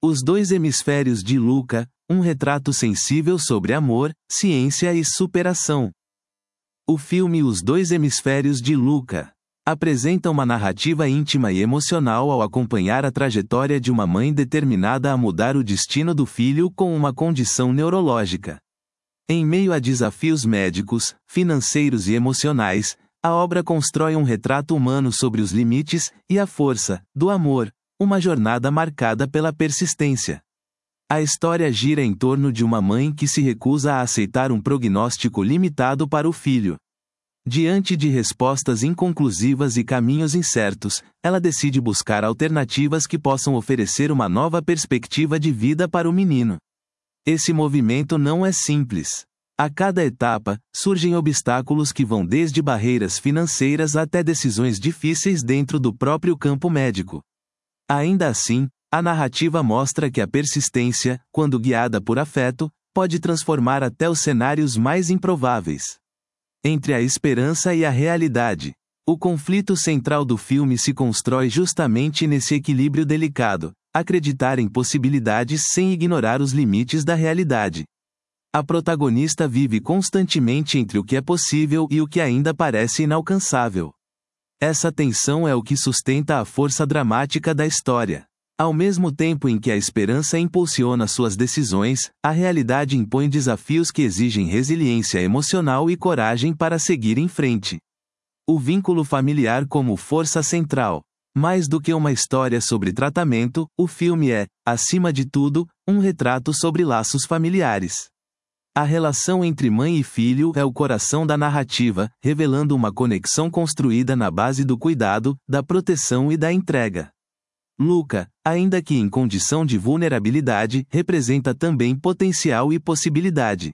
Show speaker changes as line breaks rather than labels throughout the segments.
Os Dois Hemisférios de Luca, um retrato sensível sobre amor, ciência e superação. O filme Os Dois Hemisférios de Luca apresenta uma narrativa íntima e emocional ao acompanhar a trajetória de uma mãe determinada a mudar o destino do filho com uma condição neurológica. Em meio a desafios médicos, financeiros e emocionais, a obra constrói um retrato humano sobre os limites e a força do amor, uma jornada marcada pela persistência. A história gira em torno de uma mãe que se recusa a aceitar um prognóstico limitado para o filho. Diante de respostas inconclusivas e caminhos incertos, ela decide buscar alternativas que possam oferecer uma nova perspectiva de vida para o menino. Esse movimento não é simples. A cada etapa, surgem obstáculos que vão desde barreiras financeiras até decisões difíceis dentro do próprio campo médico. Ainda assim, a narrativa mostra que a persistência, quando guiada por afeto, pode transformar até os cenários mais improváveis. Entre a esperança e a realidade, o conflito central do filme se constrói justamente nesse equilíbrio delicado: acreditar em possibilidades sem ignorar os limites da realidade. A protagonista vive constantemente entre o que é possível e o que ainda parece inalcançável. Essa tensão é o que sustenta a força dramática da história. Ao mesmo tempo em que a esperança impulsiona suas decisões, a realidade impõe desafios que exigem resiliência emocional e coragem para seguir em frente. O vínculo familiar como força central. Mais do que uma história sobre tratamento, o filme é, acima de tudo, um retrato sobre laços familiares. A relação entre mãe e filho é o coração da narrativa, revelando uma conexão construída na base do cuidado, da proteção e da entrega. Luca, ainda que em condição de vulnerabilidade, representa também potencial e possibilidade.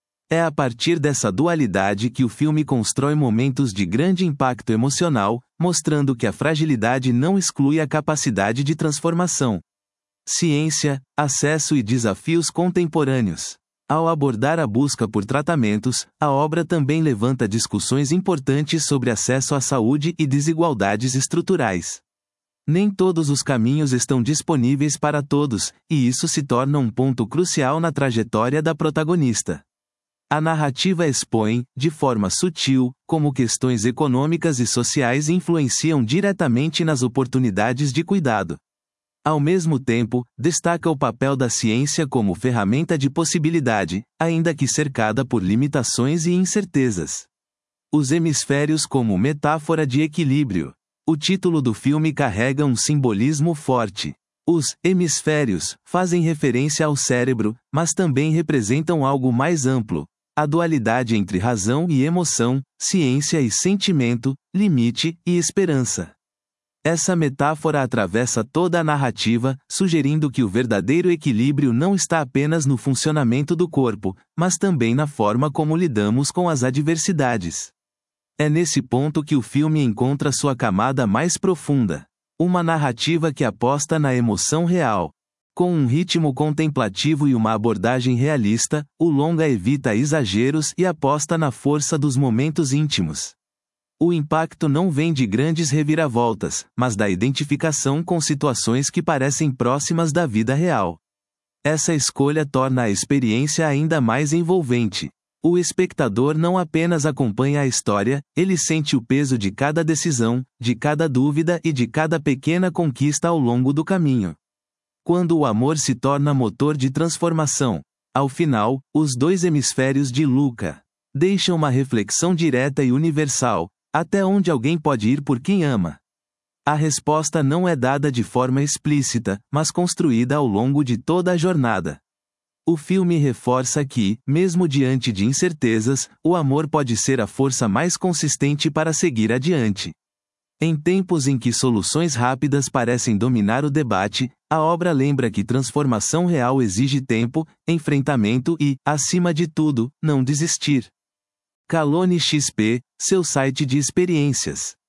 É a partir dessa dualidade que o filme constrói momentos de grande impacto emocional, mostrando que a fragilidade não exclui a capacidade de transformação. Ciência, acesso e desafios contemporâneos. Ao abordar a busca por tratamentos, a obra também levanta discussões importantes sobre acesso à saúde e desigualdades estruturais. Nem todos os caminhos estão disponíveis para todos, e isso se torna um ponto crucial na trajetória da protagonista. A narrativa expõe, de forma sutil, como questões econômicas e sociais influenciam diretamente nas oportunidades de cuidado. Ao mesmo tempo, destaca o papel da ciência como ferramenta de possibilidade, ainda que cercada por limitações e incertezas. Os hemisférios como metáfora de equilíbrio. O título do filme carrega um simbolismo forte. Os hemisférios fazem referência ao cérebro, mas também representam algo mais amplo: a dualidade entre razão e emoção, ciência e sentimento, limite e esperança. Essa metáfora atravessa toda a narrativa, sugerindo que o verdadeiro equilíbrio não está apenas no funcionamento do corpo, mas também na forma como lidamos com as adversidades. É nesse ponto que o filme encontra sua camada mais profunda. Uma narrativa que aposta na emoção real. Com um ritmo contemplativo e uma abordagem realista, o longa evita exageros e aposta na força dos momentos íntimos. O impacto não vem de grandes reviravoltas, mas da identificação com situações que parecem próximas da vida real. Essa escolha torna a experiência ainda mais envolvente. O espectador não apenas acompanha a história, ele sente o peso de cada decisão, de cada dúvida e de cada pequena conquista ao longo do caminho. Quando o amor se torna motor de transformação. Ao final, Os Dois Hemisférios de Luca deixam uma reflexão direta e universal: até onde alguém pode ir por quem ama? A resposta não é dada de forma explícita, mas construída ao longo de toda a jornada. O filme reforça que, mesmo diante de incertezas, o amor pode ser a força mais consistente para seguir adiante. Em tempos em que soluções rápidas parecem dominar o debate, a obra lembra que transformação real exige tempo, enfrentamento e, acima de tudo, não desistir. Calone XP, seu site de experiências.